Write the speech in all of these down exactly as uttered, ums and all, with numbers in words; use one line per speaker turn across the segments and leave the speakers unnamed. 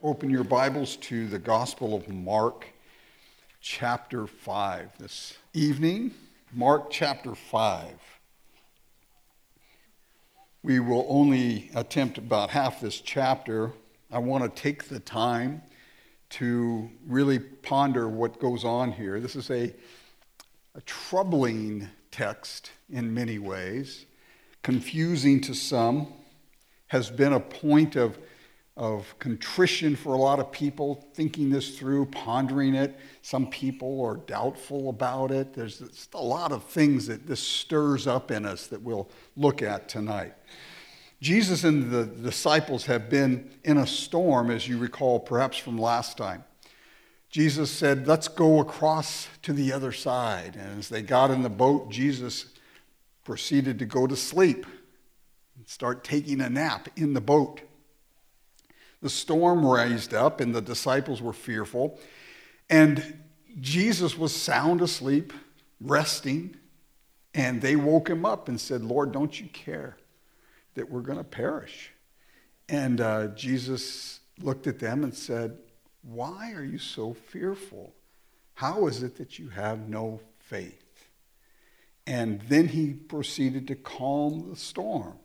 open your Bibles to the Gospel of Mark, chapter five this evening. Mark chapter five. We will only attempt about half this chapter. I want to take the time to really ponder what goes on here. This is a, a troubling text in many ways, confusing to some, has been a point of of contrition for a lot of people, thinking this through, pondering it. Some people are doubtful about it. There's just a lot of things that this stirs up in us that we'll look at tonight. Jesus and the disciples have been in a storm, as you recall, perhaps from last time. Jesus said, let's go across to the other side. And as they got in the boat, Jesus proceeded to go to sleep and start taking a nap in the boat. The storm raised up, and the disciples were fearful. And Jesus was sound asleep, resting. And they woke him up and said, Lord, don't you care that we're going to perish? And uh, Jesus looked at them and said, why are you so fearful? How is it that you have no faith? And then he proceeded to calm the storm.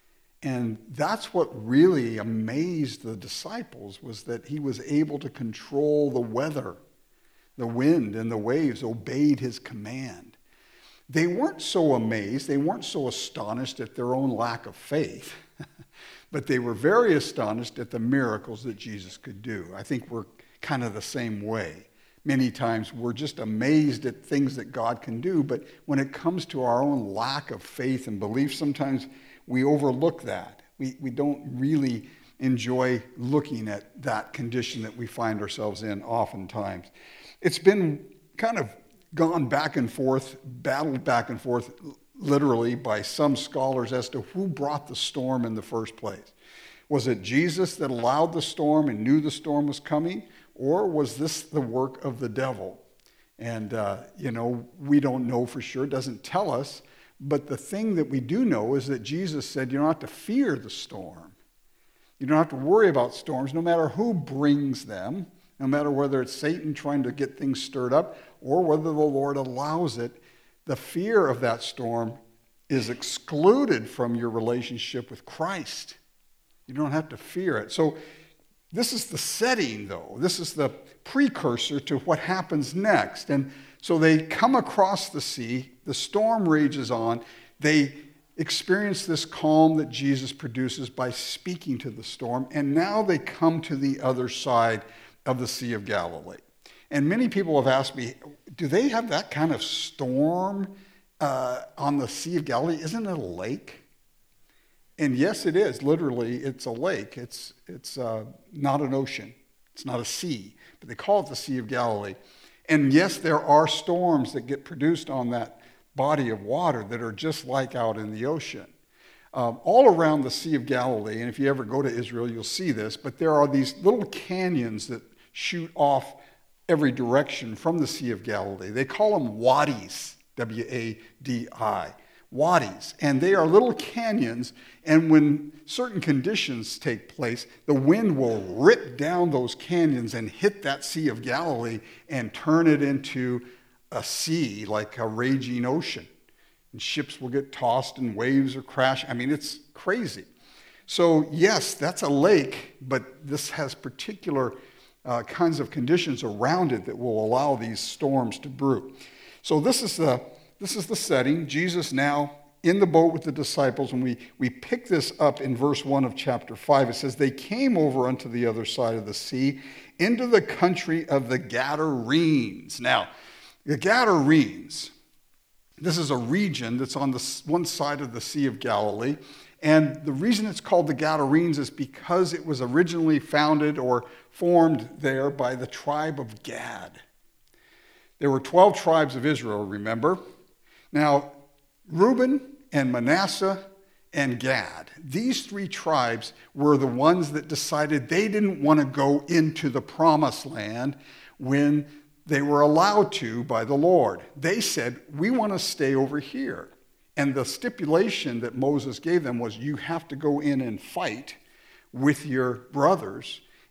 And that's what really amazed the disciples, was that he was able to control the weather. The wind and the waves obeyed his command. They weren't so amazed, they weren't so astonished at their own lack of faith, but they were very astonished at the miracles that Jesus could do. I think we're kind of the same way. Many times we're just amazed at things that God can do, but when it comes to our own lack of faith and belief, sometimes we overlook that. We, we don't really enjoy looking at that condition that we find ourselves in oftentimes. It's been kind of gone back and forth, battled back and forth, literally, by some scholars as to who brought the storm in the first place. Was it Jesus that allowed the storm and knew the storm was coming? Or was this the work of the devil? And, uh, you know, we don't know for sure. It doesn't tell us. But the thing that we do know is that Jesus said you don't have to fear the storm. You don't have to worry about storms, no matter who brings them, no matter whether it's Satan trying to get things stirred up or whether the Lord allows it. The fear of that storm is excluded from your relationship with Christ. You don't have to fear it. So this is the setting, though. This is the precursor to what happens next. And so they come across the sea. The storm rages on. They experience this calm that Jesus produces by speaking to the storm. And now they come to the other side of the Sea of Galilee. And many people have asked me, do they have that kind of storm uh, on the Sea of Galilee? Isn't it a lake? And yes, it is. Literally, it's a lake. It's, it's uh, not an ocean. It's not a sea. But they call it the Sea of Galilee. And yes, there are storms that get produced on that body of water that are just like out in the ocean. Um, all around the Sea of Galilee, and if you ever go to Israel, you'll see this, but there are these little canyons that shoot off every direction from the Sea of Galilee. They call them wadis, W A D I. Wadis, and they are little canyons, and when certain conditions take place, the wind will rip down those canyons and hit that Sea of Galilee and turn it into a sea, like a raging ocean. And ships will get tossed and waves are crashing. I mean, it's crazy. So yes, that's a lake, but this has particular uh, kinds of conditions around it that will allow these storms to brew. So this is the This is the setting. Jesus now in the boat with the disciples, and we, we pick this up in verse one of chapter five. It says, they came over unto the other side of the sea, into the country of the Gadarenes. Now, the Gadarenes, this is a region that's on the one side of the Sea of Galilee, and the reason it's called the Gadarenes is because it was originally founded or formed there by the tribe of Gad. There were twelve tribes of Israel, remember? Now, Reuben and Manasseh and Gad, these three tribes were the ones that decided they didn't want to go into the promised land when they were allowed to by the Lord. They said, we want to stay over here. And the stipulation that Moses gave them was you have to go in and fight with your brothers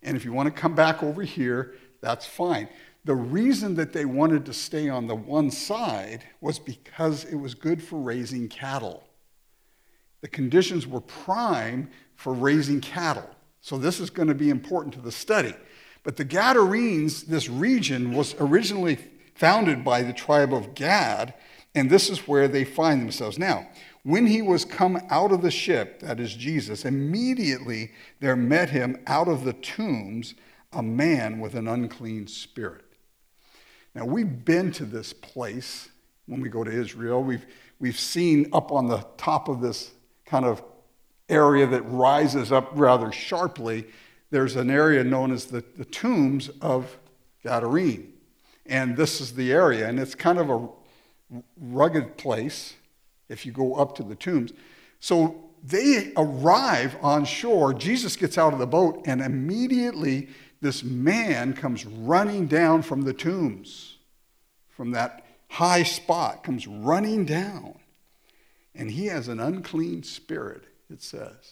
And if you want to come back over here, that's fine. The reason that they wanted to stay on the one side was because it was good for raising cattle. The conditions were prime for raising cattle. So this is going to be important to the study. But the Gadarenes, this region, was originally founded by the tribe of Gad, and this is where they find themselves. Now, when he was come out of the ship, that is Jesus, immediately there met him out of the tombs a man with an unclean spirit. Now, we've been to this place when we go to Israel. We've, we've seen up on the top of this kind of area that rises up rather sharply, there's an area known as the, the tombs of Gadarene. And this is the area, and it's kind of a rugged place if you go up to the tombs. So they arrive on shore. Jesus gets out of the boat, and immediately this man comes running down from the tombs, from that high spot, comes running down. And he has an unclean spirit, it says.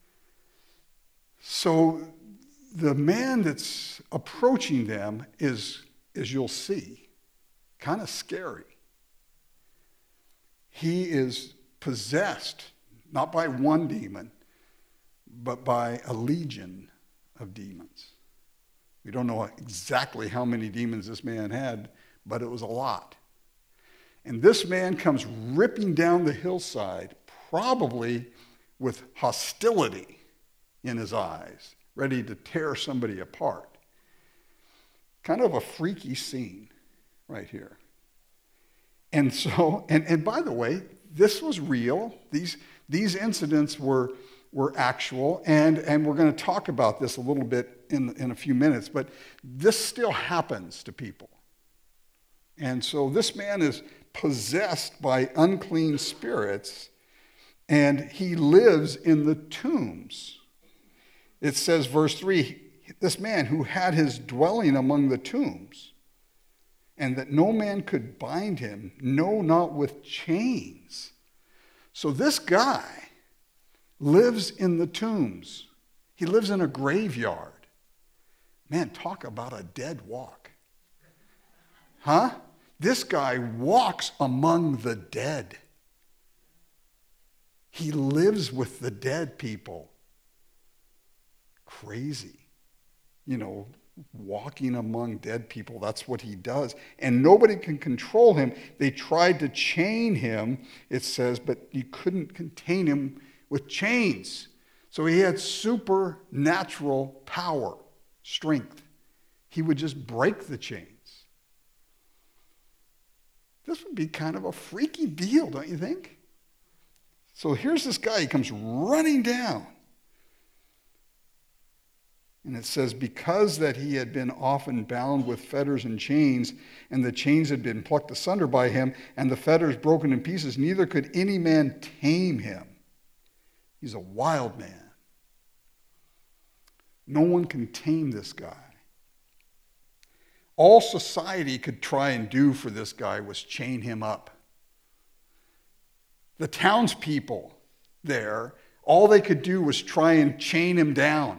So the man that's approaching them is, as you'll see, kind of scary. He is possessed, not by one demon, but by a legion of demons. We don't know exactly how many demons this man had, but it was a lot. And this man comes ripping down the hillside, probably with hostility in his eyes, ready to tear somebody apart. Kind of a freaky scene right here. And so, and, and by the way, this was real. These, these incidents were, were actual, and, and we're going to talk about this a little bit in, in a few minutes, but this still happens to people. And so this man is possessed by unclean spirits, and he lives in the tombs. It says, verse three, this man who had his dwelling among the tombs, and that no man could bind him, no, not with chains. So this guy lives in the tombs. He lives in a graveyard. Man, talk about a dead walk. Huh? This guy walks among the dead. He lives with the dead people. Crazy. You know, walking among dead people, that's what he does. And nobody can control him. They tried to chain him, it says, but you couldn't contain him with chains. So he had supernatural power, strength. He would just break the chains. This would be kind of a freaky deal, don't you think? So here's this guy, he comes running down. And it says, because that he had been often bound with fetters and chains, and the chains had been plucked asunder by him, and the fetters broken in pieces, neither could any man tame him. He's a wild man. No one can tame this guy. All society could try and do for this guy was chain him up. The townspeople there, all they could do was try and chain him down.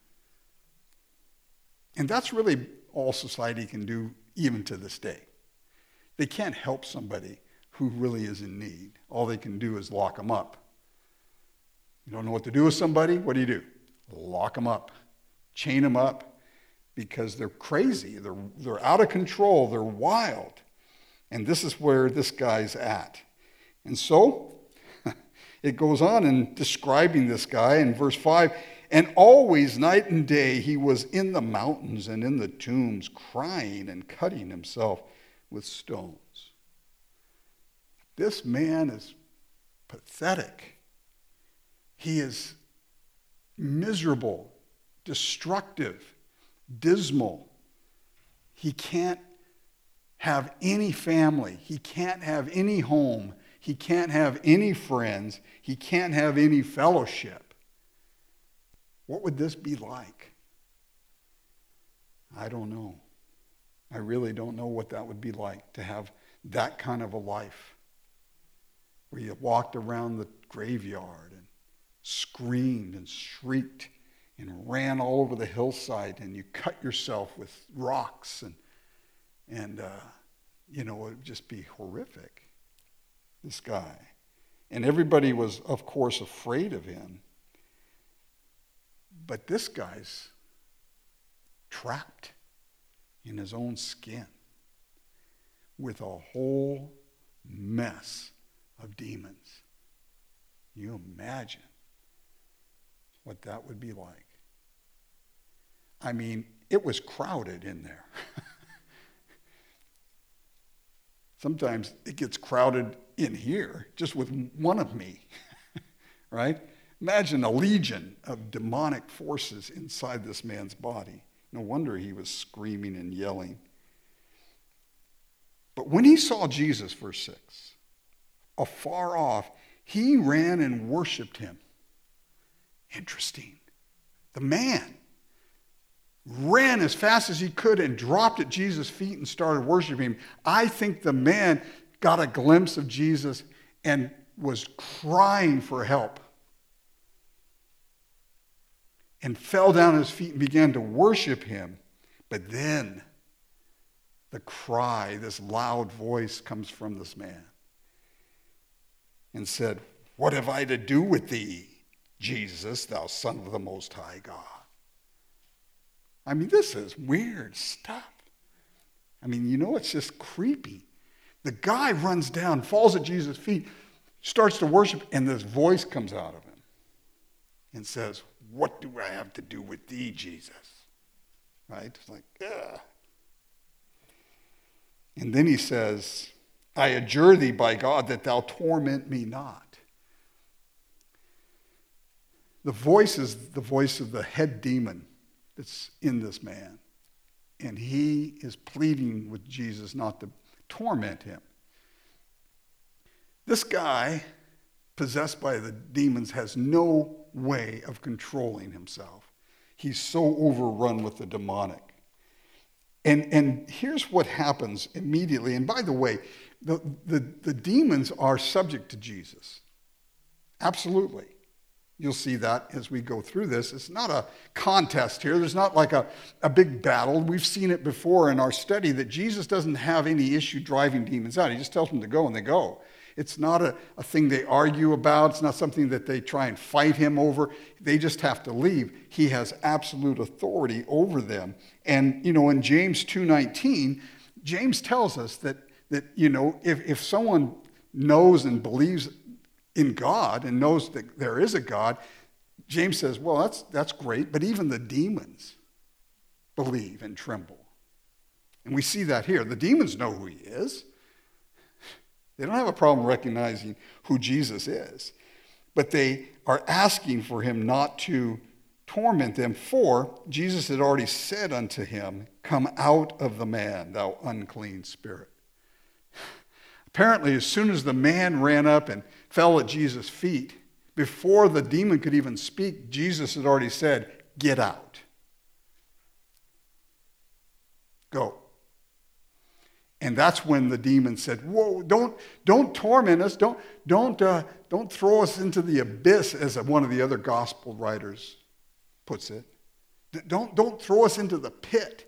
And that's really all society can do even to this day. They can't help somebody who really is in need. All they can do is lock them up. You don't know what to do with somebody? What do you do? Lock them up. Chain them up. Because they're crazy, they're, they're out of control, they're wild. And this is where this guy's at. And so, it goes on in describing this guy in verse five, and always night and day he was in the mountains and in the tombs, crying and cutting himself with stones. This man is pathetic. He is miserable, destructive, dismal. He can't have any family. He can't have any home. He can't have any friends. He can't have any fellowship. What would this be like? I don't know. I really don't know what that would be like, to have that kind of a life where you walked around the graveyard and screamed and shrieked and ran all over the hillside, and you cut yourself with rocks, and, and uh, you know, it would just be horrific, this guy. And everybody was, of course, afraid of him. But this guy's trapped in his own skin with a whole mess of demons. You imagine what that would be like. I mean, it was crowded in there. Sometimes it gets crowded in here just with one of me, right? Imagine a legion of demonic forces inside this man's body. No wonder he was screaming and yelling. But when he saw Jesus, verse six, afar off, he ran and worshiped him. Interesting. The man ran as fast as he could and dropped at Jesus' feet and started worshiping him. I think the man got a glimpse of Jesus and was crying for help and fell down at his feet and began to worship him. But then the cry, this loud voice comes from this man and said, "What have I to do with thee, Jesus, thou Son of the Most High God?" I mean, this is weird stuff. I mean, you know, it's just creepy. The guy runs down, falls at Jesus' feet, starts to worship, and this voice comes out of him and says, "What do I have to do with thee, Jesus?" Right? It's like, ugh. And then he says, "I adjure thee by God that thou torment me not." The voice is the voice of the head demon that's in this man. And he is pleading with Jesus not to torment him. This guy, possessed by the demons, has no way of controlling himself. He's so overrun with the demonic. And, and here's what happens immediately. And by the way, the, the, the demons are subject to Jesus. Absolutely. You'll see that as we go through this. It's not a contest here. There's not like a, a big battle. We've seen it before in our study that Jesus doesn't have any issue driving demons out. He just tells them to go and they go. It's not a, a thing they argue about. It's not something that they try and fight him over. They just have to leave. He has absolute authority over them. And, you know, in James two nineteen, James tells us that, that you know, if, if someone knows and believes in God and knows that there is a God, James says, well, that's, that's great, but even the demons believe and tremble. And we see that here. The demons know who he is. They don't have a problem recognizing who Jesus is, but they are asking for him not to torment them, for Jesus had already said unto him, "Come out of the man, thou unclean spirit." Apparently, as soon as the man ran up and fell at Jesus' feet, before the demon could even speak, Jesus had already said, "Get out. Go." And that's when the demon said, "Whoa, don't, don't torment us. Don't, don't, uh, don't throw us into the abyss," as one of the other gospel writers puts it. Don't, don't throw us into the pit.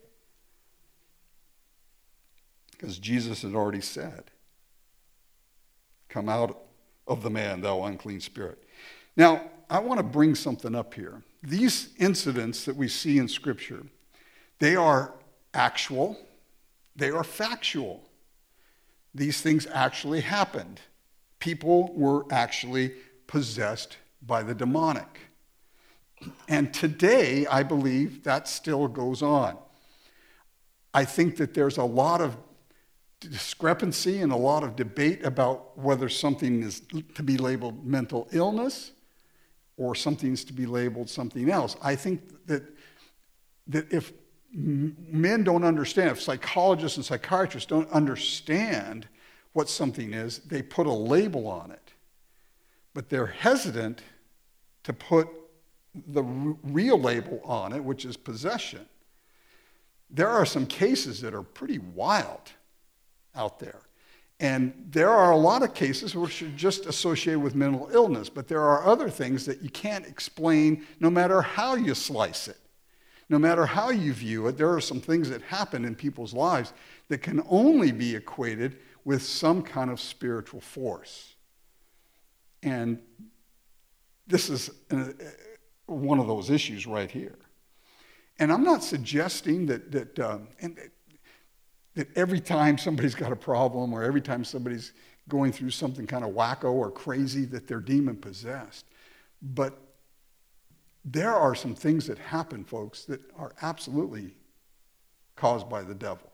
Because Jesus had already said, "Come out of the man, thou unclean spirit." Now, I want to bring something up here. These incidents that we see in Scripture, they are actual, they are factual. These things actually happened. People were actually possessed by the demonic. And today, I believe that still goes on. I think that there's a lot of discrepancy and a lot of debate about whether something is to be labeled mental illness or something's to be labeled something else. I think that, that if men don't understand, if psychologists and psychiatrists don't understand what something is, they put a label on it. But they're hesitant to put the real label on it, which is possession. There are some cases that are pretty wild out there. And there are a lot of cases which are just associated with mental illness, but there are other things that you can't explain no matter how you slice it. No matter how you view it, there are some things that happen in people's lives that can only be equated with some kind of spiritual force. And this is one of those issues right here. And I'm not suggesting that, that um, and that every time somebody's got a problem or every time somebody's going through something kind of wacko or crazy that they're demon-possessed. But there are some things that happen, folks, that are absolutely caused by the devil.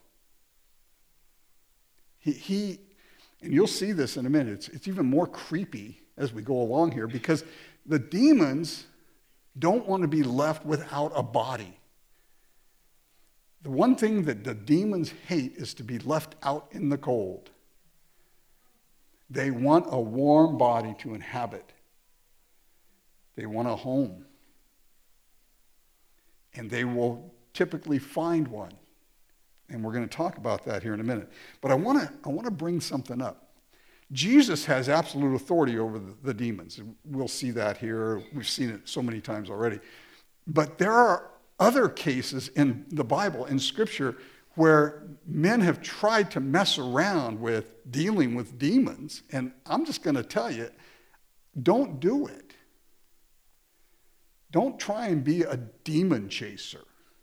He, he and you'll see this in a minute, it's, it's even more creepy as we go along here because the demons don't want to be left without a body. The one thing that the demons hate is to be left out in the cold. They want a warm body to inhabit. They want a home. And they will typically find one. And we're going to talk about that here in a minute. But I want to I want to bring something up. Jesus has absolute authority over the, the demons. We'll see that here. We've seen it so many times already. But there are other cases in the Bible, in Scripture, where men have tried to mess around with dealing with demons. And I'm just going to tell you, don't do it. Don't try and be a demon chaser.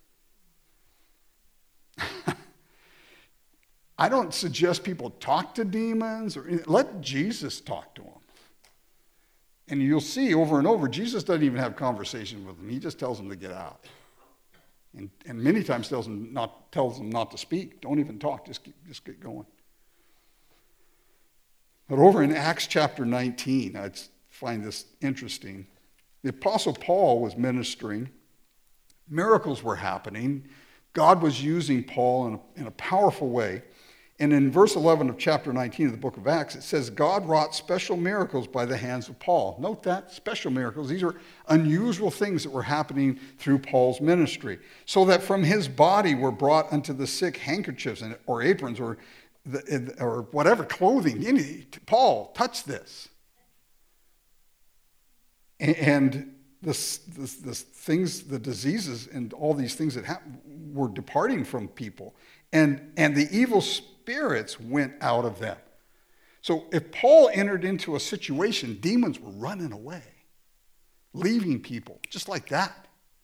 I don't suggest people talk to demons. Or let Jesus talk to them. And you'll see over and over, Jesus doesn't even have conversations with them. He just tells them to get out. And, and many times tells them not tells them not to speak. Don't even talk. Just keep, just get going. But over in Acts chapter nineteen, I find this interesting. The Apostle Paul was ministering. Miracles were happening. God was using Paul in a, in a powerful way. And in verse eleven of chapter nineteen of the book of Acts, it says, God wrought special miracles by the hands of Paul. Note that, special miracles. These are unusual things that were happening through Paul's ministry. So that from his body were brought unto the sick handkerchiefs and, or aprons or, the, or whatever, clothing. Any, Paul, touch this. And, and the, the, the things, the diseases and all these things that happened were departing from people. And, and the evil spirits went out of them. So if Paul entered into a situation, demons were running away, leaving people, just like that.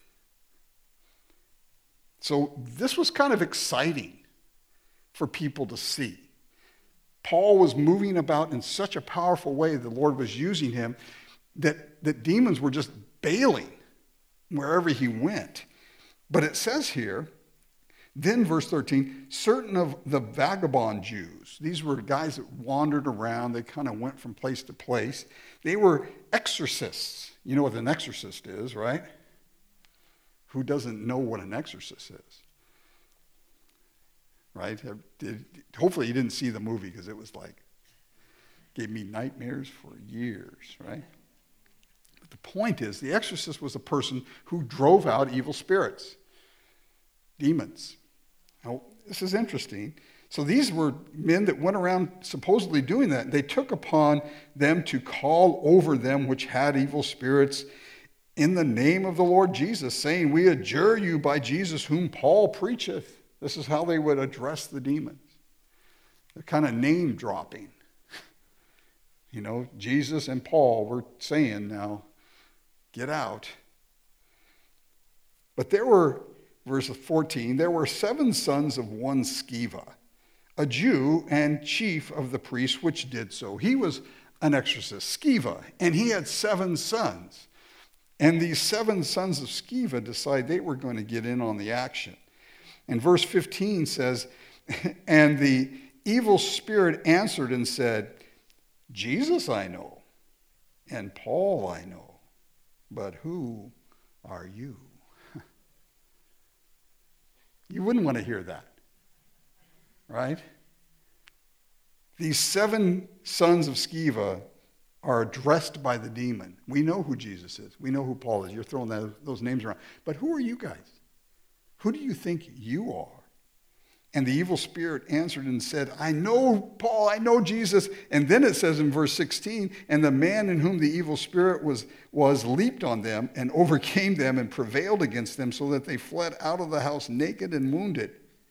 So this was kind of exciting for people to see. Paul was moving about in such a powerful way, the Lord was using him, that, that demons were just bailing wherever he went. But it says here, then verse thirteen, certain of the vagabond Jews, these were guys that wandered around, they kind of went from place to place. They were exorcists. You know what an exorcist is, right? Who doesn't know what an exorcist is? Right? Did, hopefully you didn't see the movie because it was like, gave me nightmares for years, right? But the point is, the exorcist was a person who drove out evil spirits, demons. Now, this is interesting. So these were men that went around supposedly doing that. They took upon them to call over them which had evil spirits in the name of the Lord Jesus, saying, we adjure you by Jesus whom Paul preacheth. This is how they would address the demons. They're kind of name dropping. You know, Jesus and Paul were saying now, get out. But there were, verse fourteen, there were seven sons of one Sceva, a Jew and chief of the priests which did so. He was an exorcist, Sceva, and he had seven sons. And these seven sons of Sceva decided they were going to get in on the action. And verse fifteen says, and the evil spirit answered and said, Jesus I know, and Paul I know, but who are you? You wouldn't want to hear that, right? These seven sons of Sceva are addressed by the demon. We know who Jesus is. We know who Paul is. You're throwing that, those names around. But who are you guys? Who do you think you are? And the evil spirit answered and said, I know Paul, I know Jesus. And then it says in verse sixteen, and the man in whom the evil spirit was, was leaped on them and overcame them and prevailed against them so that they fled out of the house naked and wounded.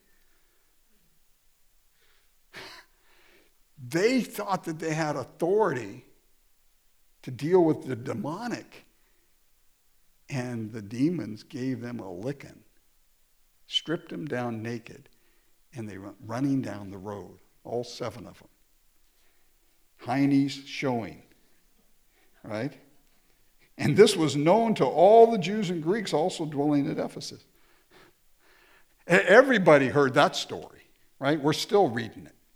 They thought that they had authority to deal with the demonic. And the demons gave them a licking, stripped them down naked. And they went running down the road, all seven of them. Heinies showing, right? And this was known to all the Jews and Greeks also dwelling at Ephesus. Everybody heard that story, right? We're still reading it.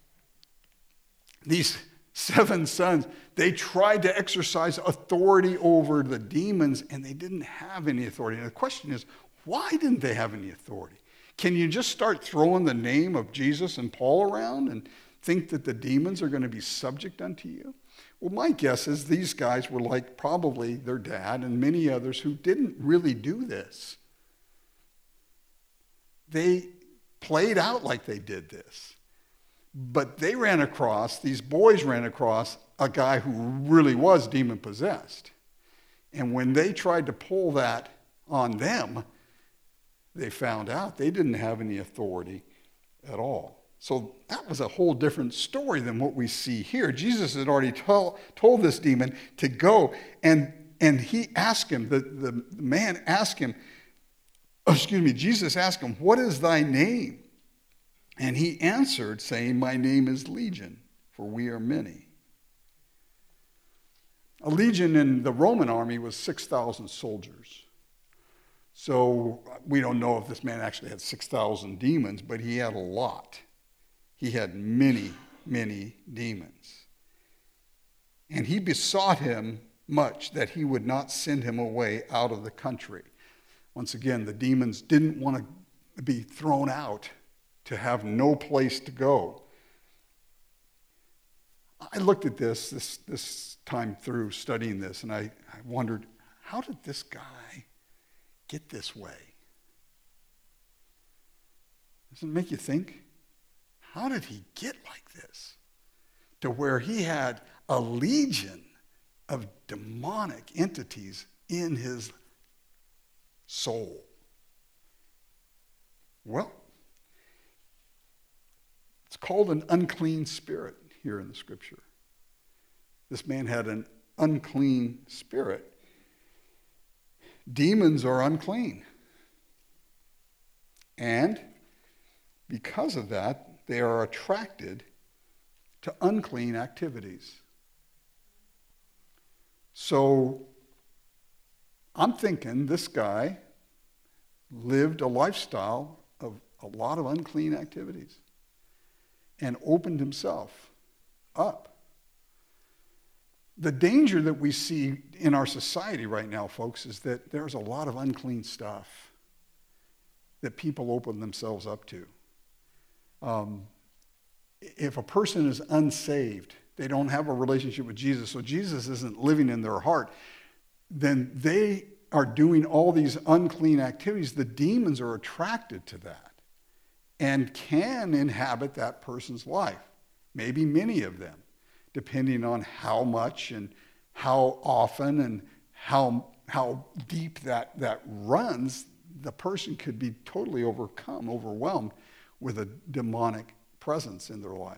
These seven sons, they tried to exercise authority over the demons, and they didn't have any authority. And the question is, why didn't they have any authority? Can you just start throwing the name of Jesus and Paul around and think that the demons are going to be subject unto you? Well, my guess is these guys were like probably their dad and many others who didn't really do this. They played out like they did this. But they ran across, these boys ran across a guy who really was demon-possessed. And when they tried to pull that on them, they found out they didn't have any authority at all. So that was a whole different story than what we see here. Jesus had already told, told this demon to go, and, and he asked him, the, the man asked him, oh, excuse me, Jesus asked him, what is thy name? And he answered, saying, my name is Legion, for we are many. A legion in the Roman army was six thousand soldiers. So we don't know if this man actually had six thousand demons, but he had a lot. He had many, many demons. And he besought him much that he would not send him away out of the country. Once again, the demons didn't want to be thrown out, to have no place to go. I looked at this this, this time through studying this, and I, I wondered, how did this guy get this way? Doesn't it make you think? How did he get like this? To where he had a legion of demonic entities in his soul. Well, it's called an unclean spirit here in the scripture. This man had an unclean spirit. Demons are unclean. And because of that, they are attracted to unclean activities. So I'm thinking this guy lived a lifestyle of a lot of unclean activities and opened himself up. The danger that we see in our society right now, folks, is that there's a lot of unclean stuff that people open themselves up to. Um, if a person is unsaved, they don't have a relationship with Jesus, so Jesus isn't living in their heart, then they are doing all these unclean activities. The demons are attracted to that and can inhabit that person's life, maybe many of them, depending on how much and how often and how, how deep that, that runs. The person could be totally overcome, overwhelmed with a demonic presence in their life.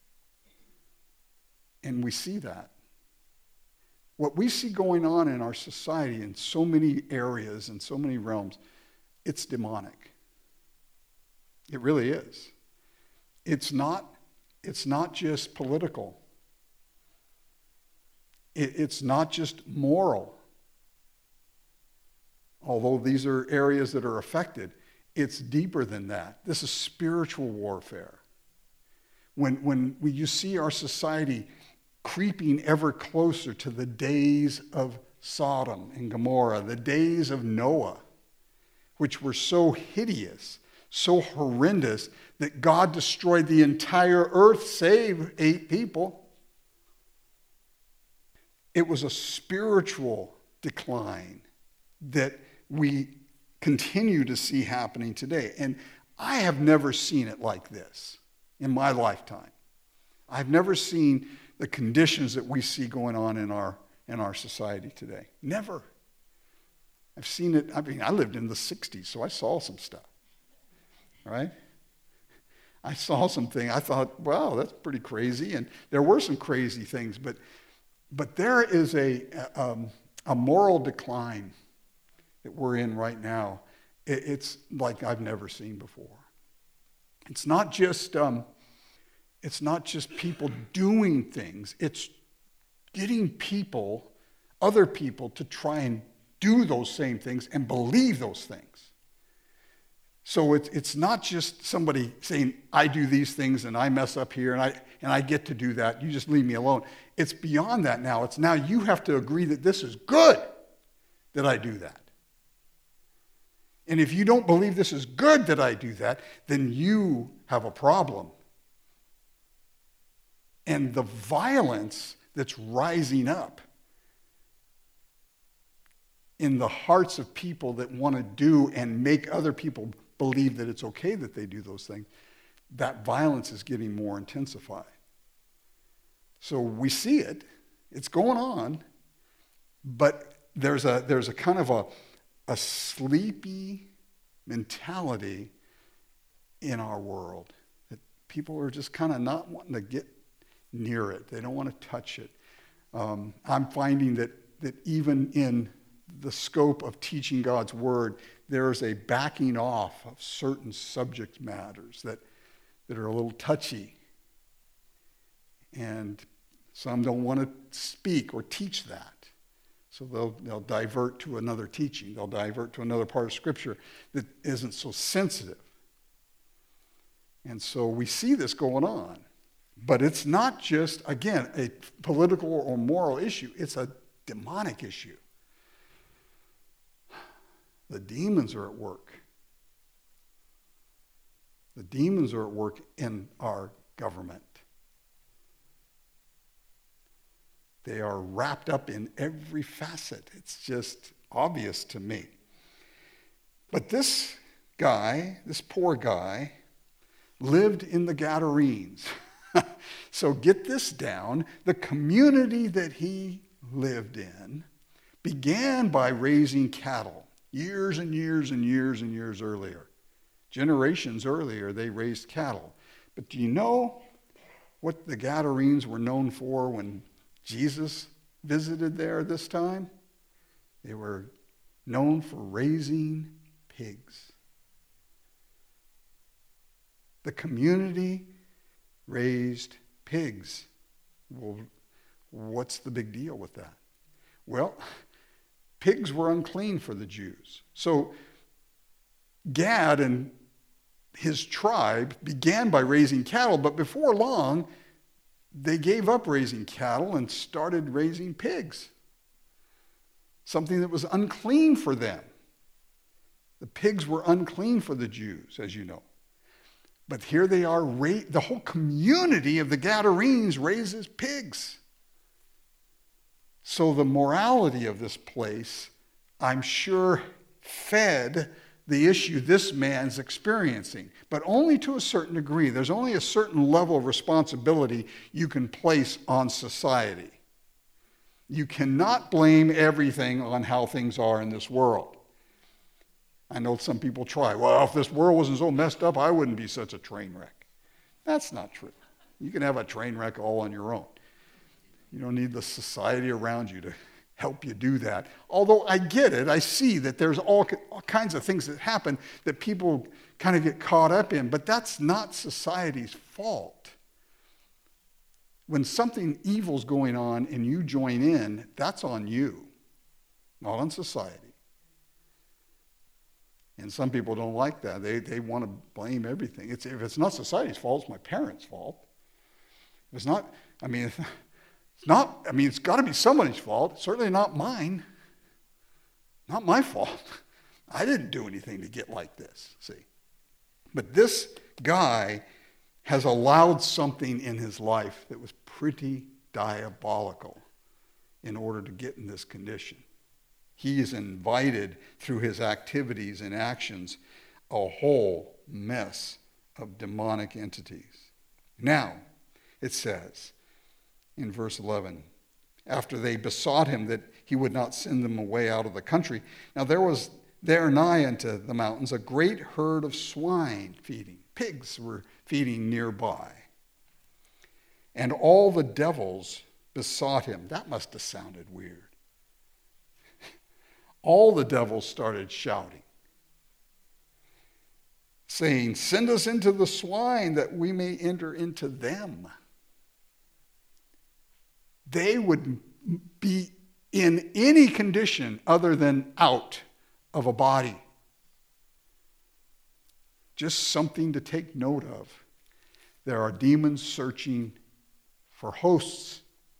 And we see that. What we see going on in our society in so many areas and so many realms, it's demonic. It really is. It's not, it's not just political. It, it's not just moral. Although these are areas that are affected, it's deeper than that. This is spiritual warfare. When, when we, you see our society creeping ever closer to the days of Sodom and Gomorrah, the days of Noah, which were so hideous, so horrendous, that God destroyed the entire earth, save eight people. It was a spiritual decline that we continue to see happening today. And I have never seen it like this in my lifetime. I've never seen the conditions that we see going on in our in our society today. Never. I've seen it. I mean, I lived in the sixties, so I saw some stuff. Right? I saw something. I thought, wow, that's pretty crazy. And there were some crazy things, but but there is a um, a moral decline that we're in right now. It, it's like I've never seen before. It's not just um, it's not just people doing things. It's getting people, other people, to try and do those same things and believe those things. So it's it's not just somebody saying, I do these things and I mess up here and I and I get to do that. You just leave me alone. It's beyond that now. It's now you have to agree that this is good that I do that. And if you don't believe this is good that I do that, then you have a problem. And the violence that's rising up in the hearts of people that want to do and make other people believe that it's okay that they do those things, that violence is getting more intensified. So we see it, it's going on, but there's a there's a kind of a, a sleepy mentality in our world that people are just kind of not wanting to get near it. They don't want to touch it. Um, I'm finding that that even in the scope of teaching God's word, there is a backing off of certain subject matters that, that are a little touchy. And some don't want to speak or teach that. So they'll, they'll divert to another teaching. They'll divert to another part of Scripture that isn't so sensitive. And so we see this going on. But it's not just, again, a political or moral issue. It's a demonic issue. The demons are at work. The demons are at work in our government. They are wrapped up in every facet. It's just obvious to me. But this guy, this poor guy, lived in the Gadarenes. So get this down. The community that he lived in began by raising cattle. Years and years and years and years earlier. Generations earlier, they raised cattle. But do you know what the Gadarenes were known for when Jesus visited there this time? They were known for raising pigs. The community raised pigs. Well, what's the big deal with that? Well, pigs were unclean for the Jews. So Gad and his tribe began by raising cattle, but before long, they gave up raising cattle and started raising pigs. Something that was unclean for them. The pigs were unclean for the Jews, as you know. But here they are, ra- the whole community of the Gadarenes raises pigs. So the morality of this place, I'm sure, fed the issue this man's experiencing, but only to a certain degree. There's only a certain level of responsibility you can place on society. You cannot blame everything on how things are in this world. I know some people try. Well, if this world wasn't so messed up, I wouldn't be such a train wreck. That's not true. You can have a train wreck all on your own. You don't need the society around you to help you do that. Although I get it, I see that there's all, all kinds of things that happen that people kind of get caught up in, but that's not society's fault. When something evil's going on and you join in, that's on you, not on society. And some people don't like that. They they want to blame everything. It's, if it's not society's fault, it's my parents' fault. If it's not, I mean, it's not, I mean, it's got to be somebody's fault. It's certainly not mine. Not my fault. I didn't do anything to get like this, see. But this guy has allowed something in his life that was pretty diabolical in order to get in this condition. He is invited through his activities and actions a whole mess of demonic entities. Now, it says in verse eleven, after they besought him that he would not send them away out of the country. Now there was there nigh unto the mountains a great herd of swine feeding. Pigs were feeding nearby. And all the devils besought him. That must have sounded weird. All the devils started shouting, saying, send us into the swine that we may enter into them. They would be in any condition other than out of a body. Just something to take note of. There are demons searching for hosts.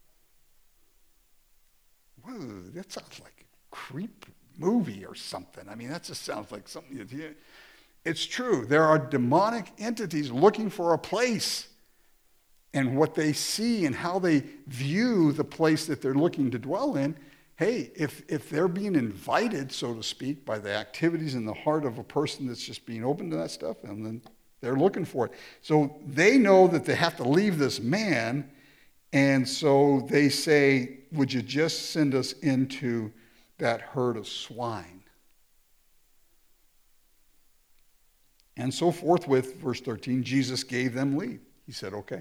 Whoa, that sounds like a creep movie or something. I mean, that just sounds like something you'd hear. It's true. There are demonic entities looking for a place. And what they see and how they view the place that they're looking to dwell in, hey, if, if they're being invited, so to speak, by the activities in the heart of a person that's just being open to that stuff, and then they're looking for it. So they know that they have to leave this man, and so they say, would you just send us into that herd of swine? And so forthwith, verse thirteen, Jesus gave them leave. He said, okay.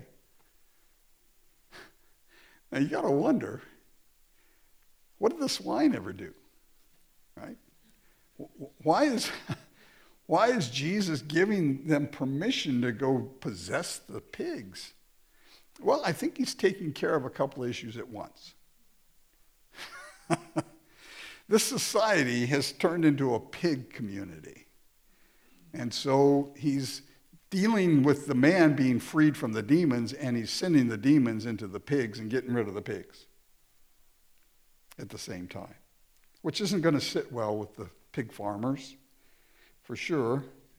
Now you got to wonder, what did the swine ever do? Right? Why is, why is Jesus giving them permission to go possess the pigs? Well, I think he's taking care of a couple of issues at once. This society has turned into a pig community. And so he's dealing with the man being freed from the demons, and he's sending the demons into the pigs and getting rid of the pigs at the same time, which isn't going to sit well with the pig farmers, for sure.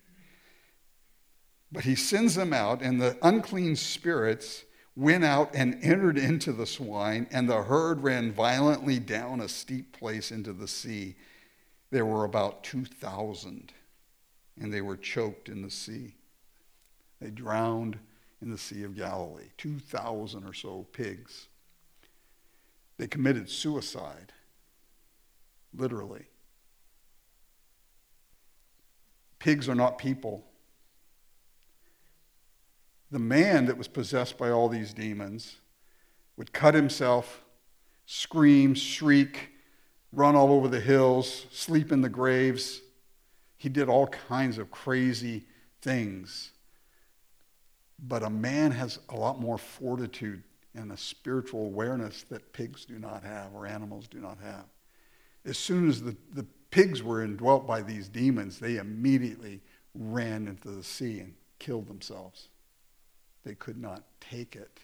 But he sends them out, and the unclean spirits went out and entered into the swine, and the herd ran violently down a steep place into the sea. There were about two thousand, and they were choked in the sea. They drowned in the Sea of Galilee. two thousand or so pigs. They committed suicide, literally. Pigs are not people. The man that was possessed by all these demons would cut himself, scream, shriek, run all over the hills, sleep in the graves. He did all kinds of crazy things. But a man has a lot more fortitude and a spiritual awareness that pigs do not have, or animals do not have. As soon as the, the pigs were indwelt by these demons, they immediately ran into the sea and killed themselves. They could not take it.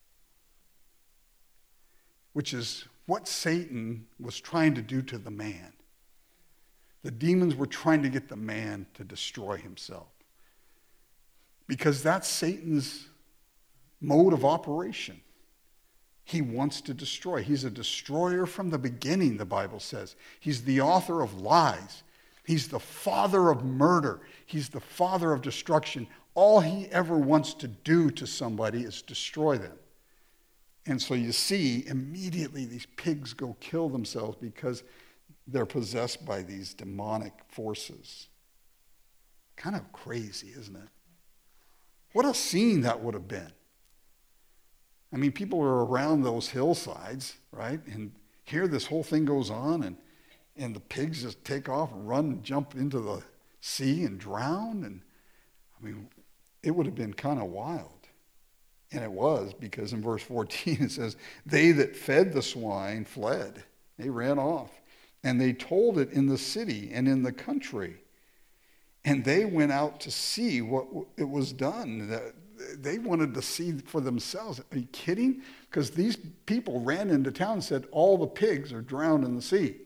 Which is what Satan was trying to do to the man. The demons were trying to get the man to destroy himself. Because that's Satan's mode of operation. He wants to destroy. He's a destroyer from the beginning, the Bible says. He's the author of lies. He's the father of murder. He's the father of destruction. All he ever wants to do to somebody is destroy them. And so you see, immediately these pigs go kill themselves because they're possessed by these demonic forces. Kind of crazy, isn't it? What a scene that would have been. I mean, people are around those hillsides, right? And here this whole thing goes on, and, and the pigs just take off and run and jump into the sea and drown. And I mean, it would have been kind of wild. And it was, because in verse fourteen it says, they that fed the swine fled. They ran off. And they told it in the city and in the country. And they went out to see what it was done. They wanted to see for themselves. Are you kidding? Because these people ran into town and said, all the pigs are drowned in the sea.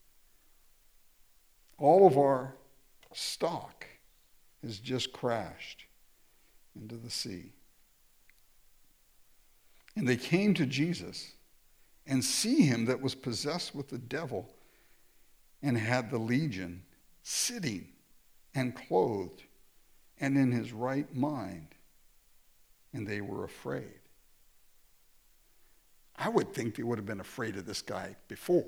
All of our stock has just crashed into the sea. And they came to Jesus and see him that was possessed with the devil and had the legion sitting and clothed and in his right mind, and they were afraid. I would think they would have been afraid of this guy before.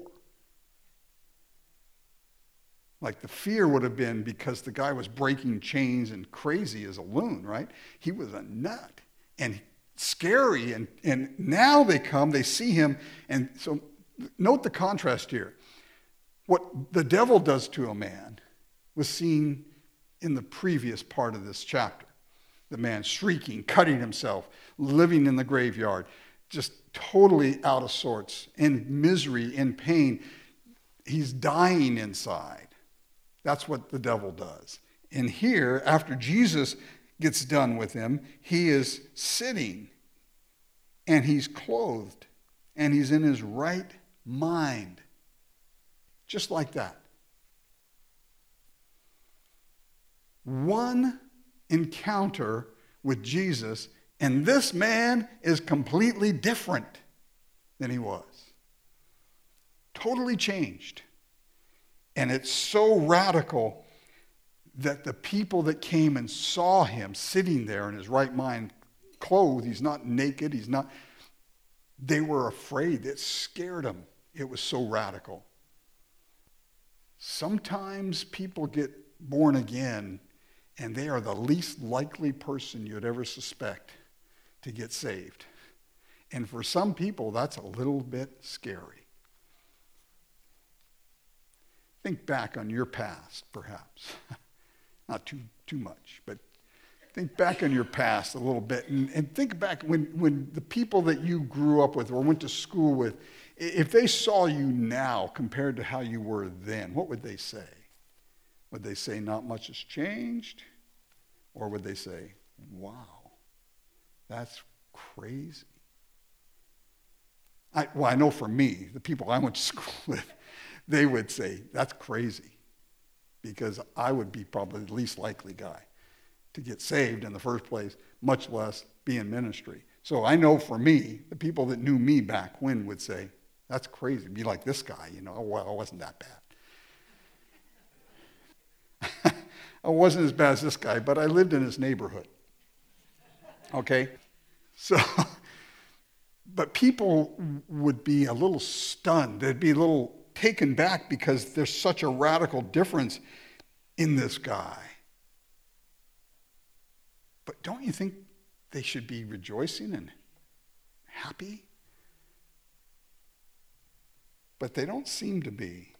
Like the fear would have been because the guy was breaking chains and crazy as a loon, right? He was a nut and scary. And, and now they come, they see him. And so note the contrast here. What the devil does to a man was seen in the previous part of this chapter. The man shrieking, cutting himself, living in the graveyard, just totally out of sorts, in misery, in pain. He's dying inside. That's what the devil does. And here, after Jesus gets done with him, he is sitting and he's clothed and he's in his right mind. Just like that. One encounter with Jesus, and this man is completely different than he was. Totally changed. And it's so radical that the people that came and saw him sitting there in his right mind, clothed, he's not naked, he's not, they were afraid. It scared them. It was so radical. Sometimes people get born again and they are the least likely person you'd ever suspect to get saved. And for some people, that's a little bit scary. Think back on your past, perhaps. Not too too much, but think back on your past a little bit. And, and think back when, when the people that you grew up with or went to school with, if they saw you now compared to how you were then, what would they say? Would they say not much has changed? Or would they say, wow, that's crazy? I, well, I know for me, the people I went to school with, they would say, that's crazy, because I would be probably the least likely guy to get saved in the first place, much less be in ministry. So I know for me, the people that knew me back when would say, that's crazy. Be like this guy, you know, oh, well, it wasn't that bad. I wasn't as bad as this guy, but I lived in his neighborhood. Okay? So, but people would be a little stunned. They'd be a little taken back because there's such a radical difference in this guy. But don't you think they should be rejoicing and happy? But they don't seem to be.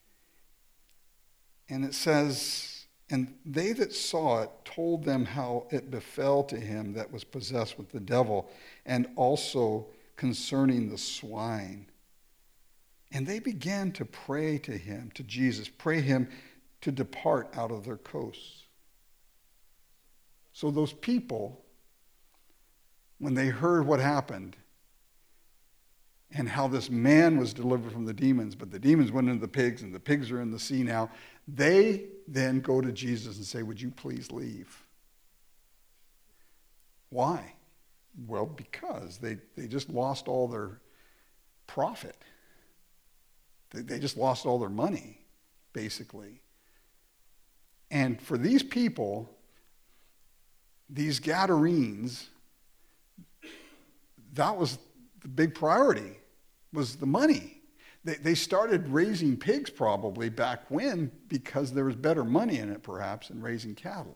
And it says, and they that saw it told them how it befell to him that was possessed with the devil, and also concerning the swine. And they began to pray to him, to Jesus, pray him to depart out of their coasts. So those people, when they heard what happened and how this man was delivered from the demons, but the demons went into the pigs and the pigs are in the sea now, they then go to Jesus and say, would you please leave? Why? Well, because they, they just lost all their profit. They just lost all their money, basically. And for these people, these Gadarenes, that was the big priority, was the money. They, they started raising pigs probably back when because there was better money in it, perhaps, than raising cattle.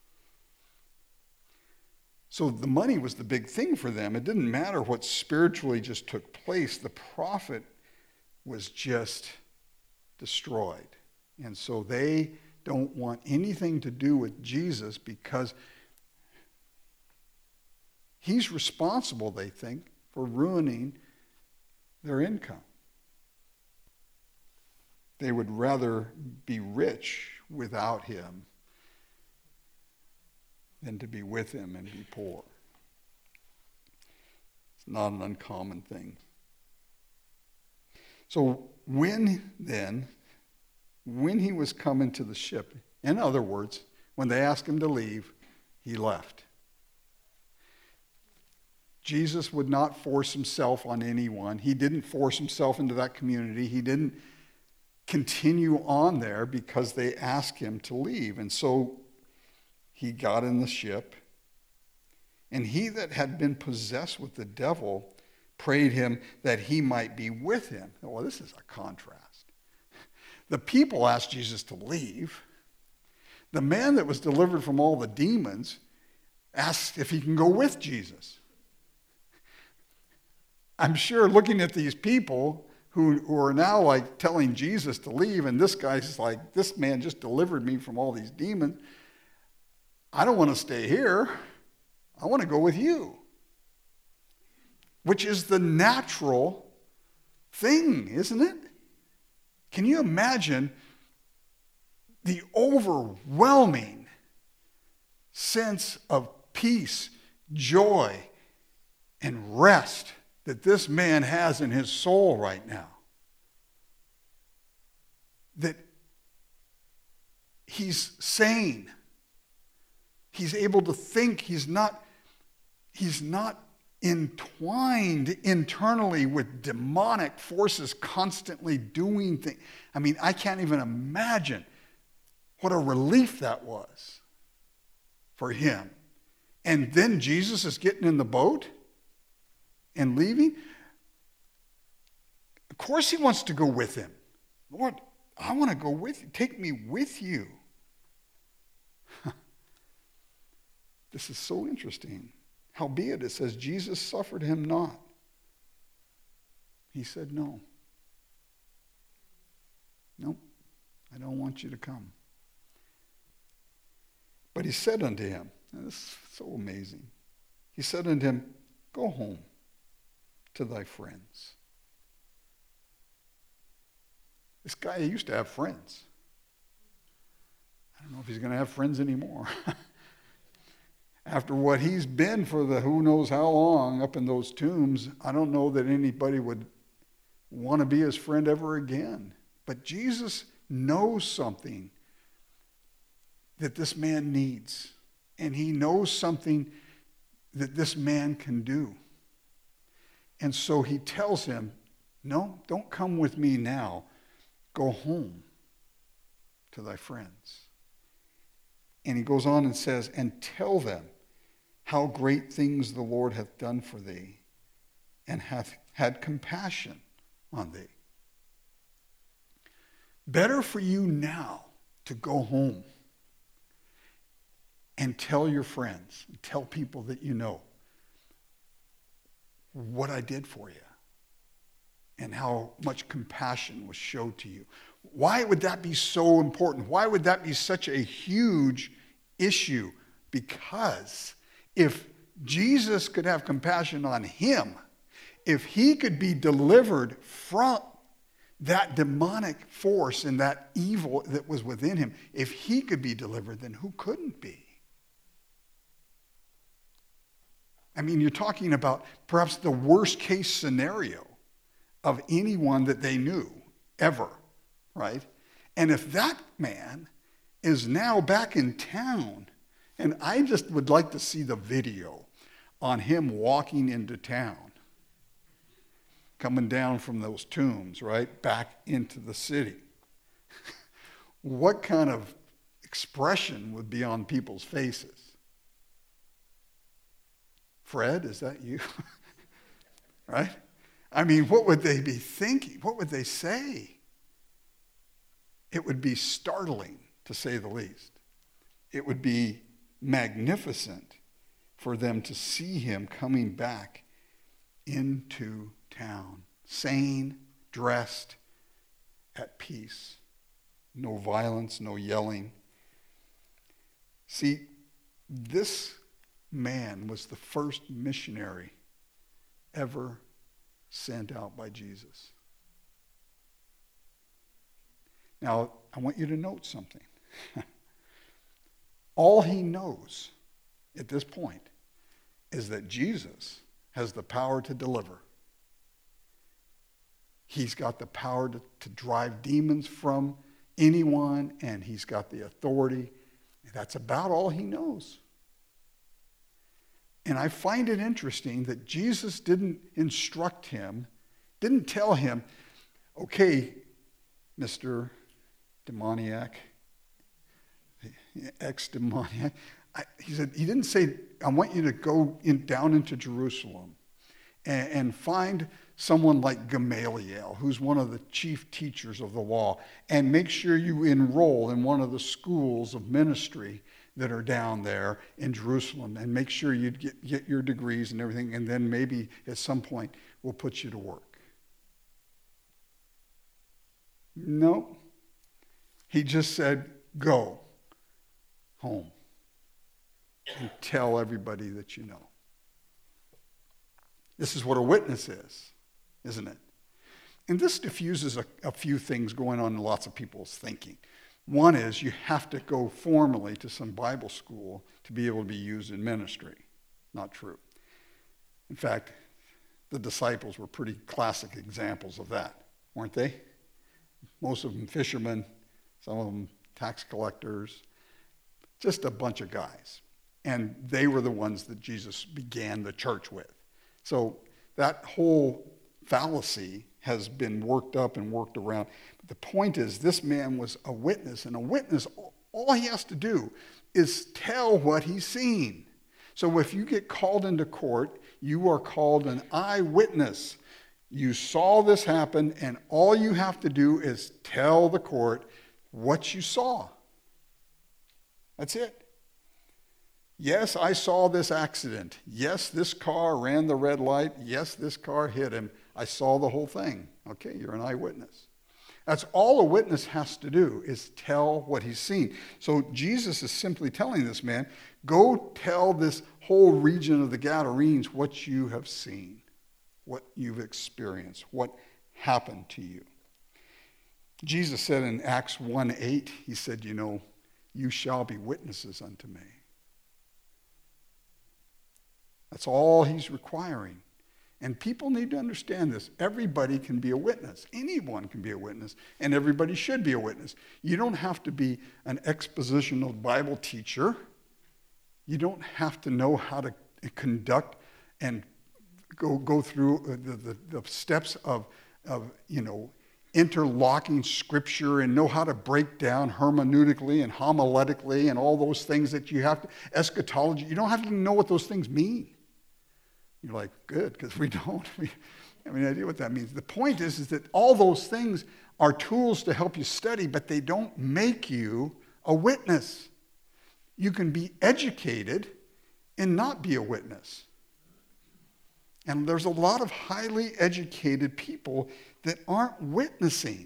So the money was the big thing for them. It didn't matter what spiritually just took place. The profit was just destroyed. And so they don't want anything to do with Jesus because he's responsible, they think, for ruining their income. They would rather be rich without him than to be with him and be poor. It's not an uncommon thing. So when then, when he was coming to the ship, in other words, when they asked him to leave, he left. Jesus would not force himself on anyone. He didn't force himself into that community. He didn't continue on there because they asked him to leave. And so he got in the ship, and he that had been possessed with the devil prayed him that he might be with him. Well, this is a contrast. The people asked Jesus to leave. The man that was delivered from all the demons asked if he can go with Jesus. I'm sure looking at these people who, who are now like telling Jesus to leave, and this guy's like, this man just delivered me from all these demons. I don't want to stay here. I want to go with you. Which is the natural thing, isn't it? Can you imagine the overwhelming sense of peace, joy, and rest that this man has in his soul right now? That he's sane. He's able to think. He's not, he's not entwined internally with demonic forces constantly doing things. I mean, I can't even imagine what a relief that was for him. And then Jesus is getting in the boat and leaving. Of course he wants to go with him. Lord, I want to go with you. Take me with you. This is so interesting. Howbeit, it says, Jesus suffered him not. He said, no. Nope, I don't want you to come. But he said unto him, and this is so amazing. He said unto him, go home to thy friends. This guy used to have friends. I don't know if he's going to have friends anymore. After what he's been for the who knows how long up in those tombs, I don't know that anybody would want to be his friend ever again. But Jesus knows something that this man needs. And he knows something that this man can do. And so he tells him, no, don't come with me now. Go home to thy friends. And he goes on and says, and tell them how great things the Lord hath done for thee, and hath had compassion on thee. Better for you now to go home and tell your friends, tell people that you know what I did for you and how much compassion was showed to you. Why would that be so important? Why would that be such a huge issue? Because if Jesus could have compassion on him, if he could be delivered from that demonic force and that evil that was within him, if he could be delivered, then who couldn't be? I mean, you're talking about perhaps the worst case scenario of anyone that they knew ever, right? And if that man is now back in town, and I just would like to see the video on him walking into town, coming down from those tombs, right, back into the city. What kind of expression would be on people's faces? Fred, is that you? Right? I mean, what would they be thinking? What would they say? It would be startling, to say the least. It would be magnificent for them to see him coming back into town, sane, dressed, at peace. No violence, no yelling. See, this man was the first missionary ever sent out by Jesus. Now, I want you to note something. All he knows at this point is that Jesus has the power to deliver. He's got the power to, to drive demons from anyone, and he's got the authority. That's about all he knows. And I find it interesting that Jesus didn't instruct him, didn't tell him, okay, Mister Demoniac, ex-demoniac, I, he said, he didn't say, I want you to go in, down into Jerusalem and, and find someone like Gamaliel, who's one of the chief teachers of the law, and make sure you enroll in one of the schools of ministry that are down there in Jerusalem, and make sure you get, get your degrees and everything, and then maybe at some point we'll put you to work. No. He just said, go home and tell everybody that you know. This is what a witness is, isn't it? And this diffuses a, a few things going on in lots of people's thinking. One is you have to go formally to some Bible school to be able to be used in ministry. Not true. In fact, the disciples were pretty classic examples of that, weren't they? Most of them fishermen, some of them tax collectors, just a bunch of guys. And they were the ones that Jesus began the church with. So that whole fallacy has been worked up and worked around. But the point is, this man was a witness, and a witness, all he has to do is tell what he's seen. So if you get called into court, you are called an eyewitness. You saw this happen, and all you have to do is tell the court what you saw. That's it. Yes, I saw this accident. Yes, this car ran the red light. Yes, this car hit him. I saw the whole thing. Okay, you're an eyewitness. That's all a witness has to do, is tell what he's seen. So Jesus is simply telling this man, go tell this whole region of the Gadarenes what you have seen, what you've experienced, what happened to you. Jesus said in Acts one eight, he said, you know, you shall be witnesses unto me. That's all he's requiring. And people need to understand this. Everybody can be a witness. Anyone can be a witness, and everybody should be a witness. You don't have to be an expositional Bible teacher. You don't have to know how to conduct and go, go through the, the, the steps of, of, you know, interlocking scripture and know how to break down hermeneutically and homiletically and all those things that you have to, eschatology. You don't have to know what those things mean. You're like, good, because we don't. We have any idea what that means. The point is, is that all those things are tools to help you study, but they don't make you a witness. You can be educated and not be a witness. And there's a lot of highly educated people that aren't witnessing.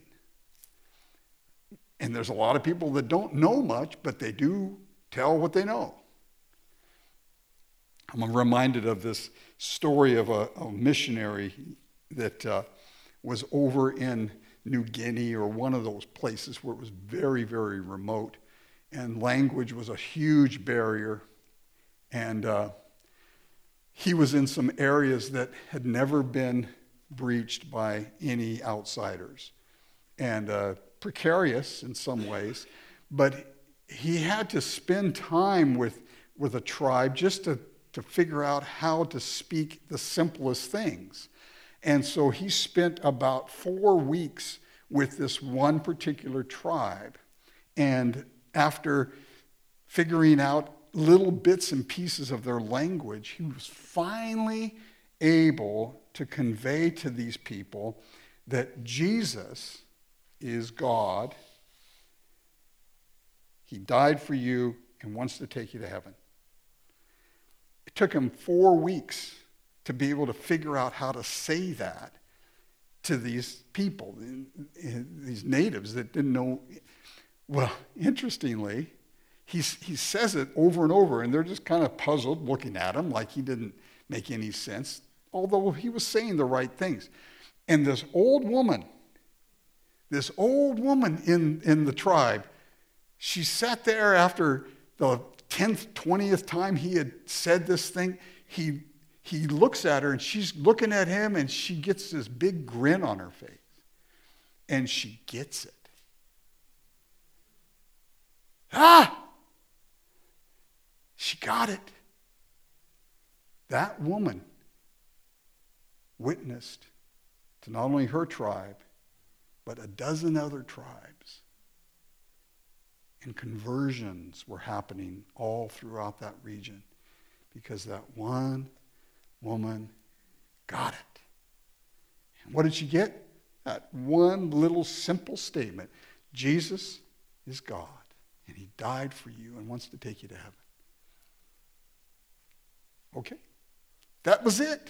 And there's a lot of people that don't know much, but they do tell what they know. I'm reminded of this story of a, a missionary that uh, was over in New Guinea or one of those places where it was very, very remote. And language was a huge barrier. And uh, he was in some areas that had never been breached by any outsiders. And uh, precarious in some ways. But he had to spend time with, with a tribe just to to figure out how to speak the simplest things. And so he spent about four weeks with this one particular tribe. And after figuring out little bits and pieces of their language, he was finally able to convey to these people that Jesus is God. He died for you and wants to take you to heaven. It took him four weeks to be able to figure out how to say that to these people, these natives that didn't know. Well, interestingly, he, he says it over and over, and they're just kind of puzzled looking at him like he didn't make any sense, although he was saying the right things. And this old woman, this old woman in, in the tribe, she sat there after the tenth, twentieth time he had said this thing. He, he looks at her, and she's looking at him, and she gets this big grin on her face. And she gets it. Ah! She got it. That woman witnessed to not only her tribe, but a dozen other tribes. And conversions were happening all throughout that region because that one woman got it. And what did she get? That one little simple statement. Jesus is God, and he died for you and wants to take you to heaven. Okay? That was it.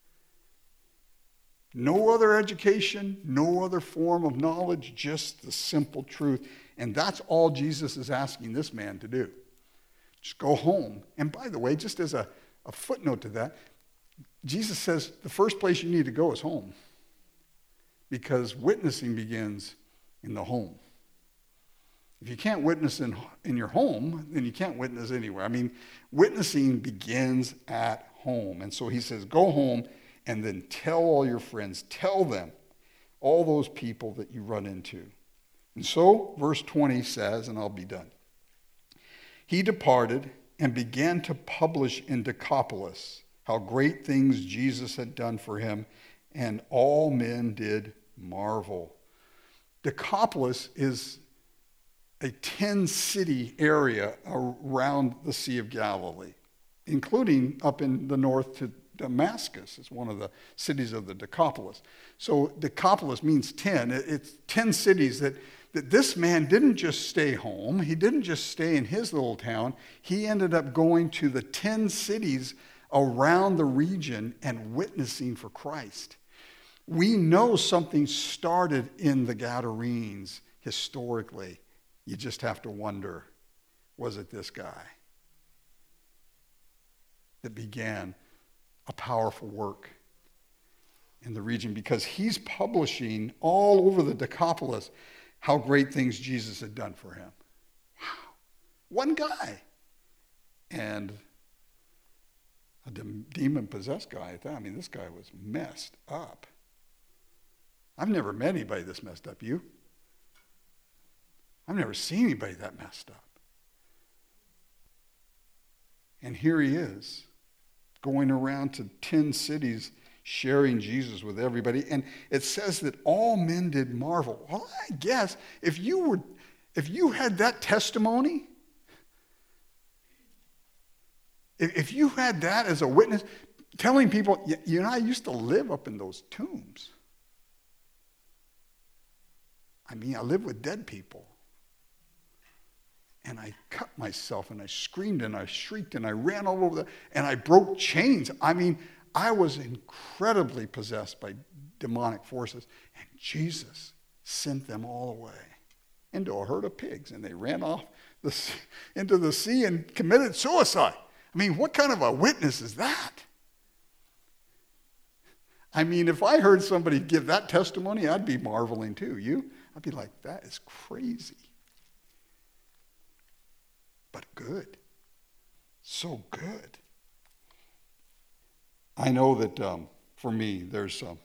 No other education, no other form of knowledge, just the simple truth. And that's all Jesus is asking this man to do. Just go home. And by the way, just as a, a footnote to that, Jesus says the first place you need to go is home. Because witnessing begins in the home. If you can't witness in, in your home, then you can't witness anywhere. I mean, witnessing begins at home. And so he says, go home and then tell all your friends, tell them, all those people that you run into. And so, verse twenty says, and I'll be done. He departed and began to publish in Decapolis how great things Jesus had done for him, and all men did marvel. Decapolis is a ten-city area around the Sea of Galilee, including up in the north to Damascus. It's one of the cities of the Decapolis. So Decapolis means ten. It's ten cities that, that this man didn't just stay home. He didn't just stay in his little town. He ended up going to the ten cities around the region and witnessing for Christ. We know something started in the Gadarenes historically. You just have to wonder, was it this guy that began a powerful work in the region? Because he's publishing all over the Decapolis how great things Jesus had done for him. Wow. One guy. And a demon-possessed guy at that. I mean, this guy was messed up. I've never met anybody this messed up. You? I've never seen anybody that messed up. And here he is, going around to ten cities, sharing Jesus with everybody. And it says that all men did marvel. Well, I guess if you were, if you had that testimony, if, if you had that as a witness, telling people, you know, I used to live up in those tombs. I mean, I live with dead people. And I cut myself, and I screamed, and I shrieked, and I ran all over the, and I broke chains. I mean, I was incredibly possessed by demonic forces. And Jesus sent them all away into a herd of pigs, and they ran off the, into the sea and committed suicide. I mean, what kind of a witness is that? I mean, if I heard somebody give that testimony, I'd be marveling too. You? I'd be like, that is crazy. But good. So good. I know that um, for me, there's um,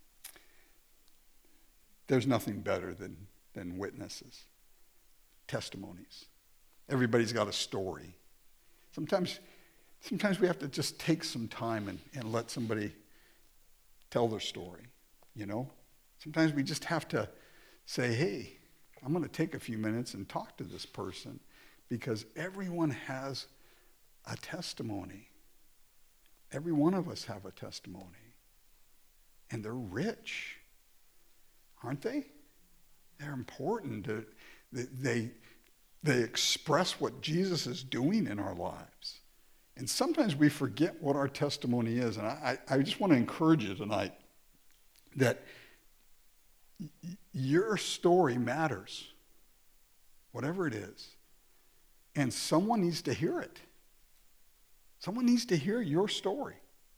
there's nothing better than, than witnesses, testimonies. Everybody's got a story. Sometimes, sometimes we have to just take some time and, and let somebody tell their story, you know? Sometimes we just have to say, hey, I'm going to take a few minutes and talk to this person, because everyone has a testimony. Every one of us have a testimony. And they're rich, aren't they? They're important. To, they, they, they express what Jesus is doing in our lives. And sometimes we forget what our testimony is. And I, I just want to encourage you tonight that y- your story matters, whatever it is. And someone needs to hear it. Someone needs to hear your story.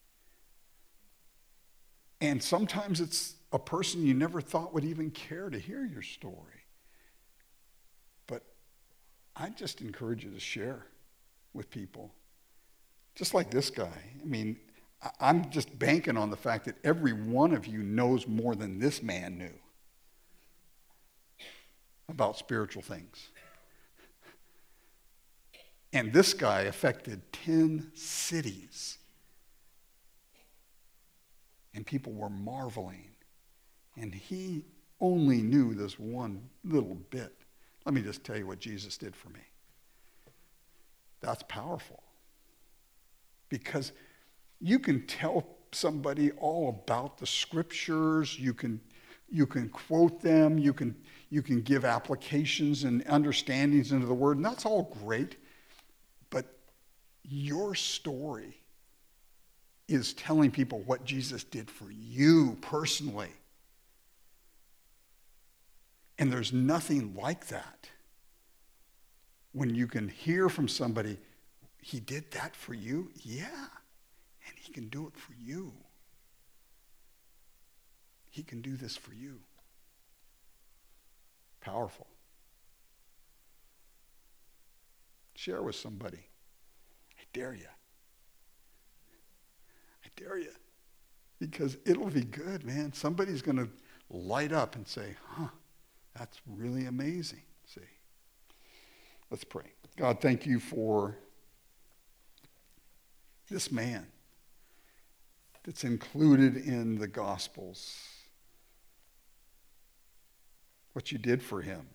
And sometimes it's a person you never thought would even care to hear your story. But I just encourage you to share with people. Just like this guy. I mean, I'm just banking on the fact that every one of you knows more than this man knew about spiritual things. And this guy affected ten cities. And people were marveling. And he only knew this one little bit, Let me just tell you what Jesus did for me. That's powerful. Because you can tell somebody all about the scriptures, you can you can quote them, you can you can give applications and understandings into the word, and that's all great. But your story is telling people what Jesus did for you personally. And there's nothing like that. When you can hear from somebody, he did that for you? Yeah. And he can do it for you. He can do this for you. Powerful. Share with somebody. I dare you. I dare you. Because it'll be good, man. Somebody's going to light up and say, huh, that's really amazing. See? Let's pray. God, thank you for this man that's included in the Gospels. What you did for him.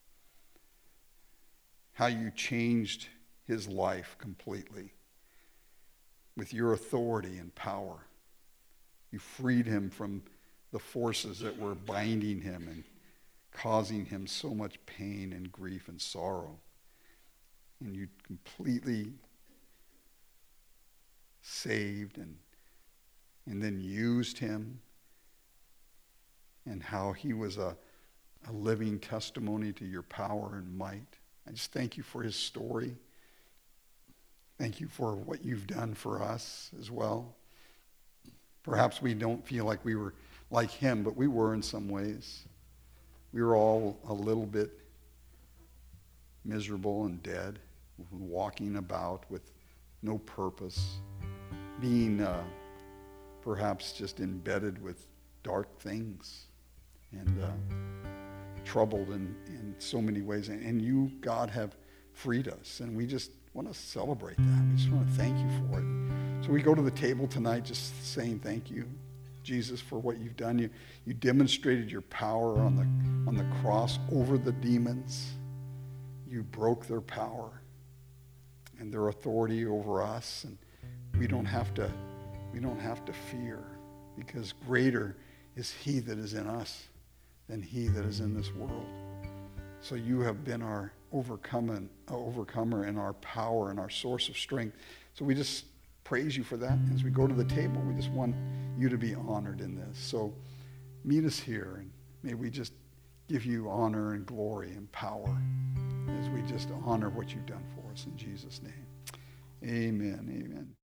How you changed his life completely. With your authority and power. You freed him from the forces that were binding him and causing him so much pain and grief and sorrow. And you completely saved and, and then used him, and how he was a, a living testimony to your power and might. I just thank you for his story. Thank you for what you've done for us as well. Perhaps we don't feel like we were like him, but we were in some ways. We were all a little bit miserable and dead, walking about with no purpose, being uh, perhaps just embedded with dark things and uh, troubled in, in so many ways. And, and you, God, have freed us, and we just want to celebrate that. We just want to thank you for it. So we go to the table tonight just saying thank you, Jesus, for what you've done. You, you demonstrated your power on the, on the cross over the demons. You broke their power and their authority over us, and we don't have to, we don't have to fear, because greater is he that is in us than he that is in this world. So you have been our overcoming, uh, overcomer and our power and our source of strength. So we just praise you for that. As we go to the table, we just want you to be honored in this. So meet us here, and may we just give you honor and glory and power as we just honor what you've done for us in Jesus' name. Amen. Amen.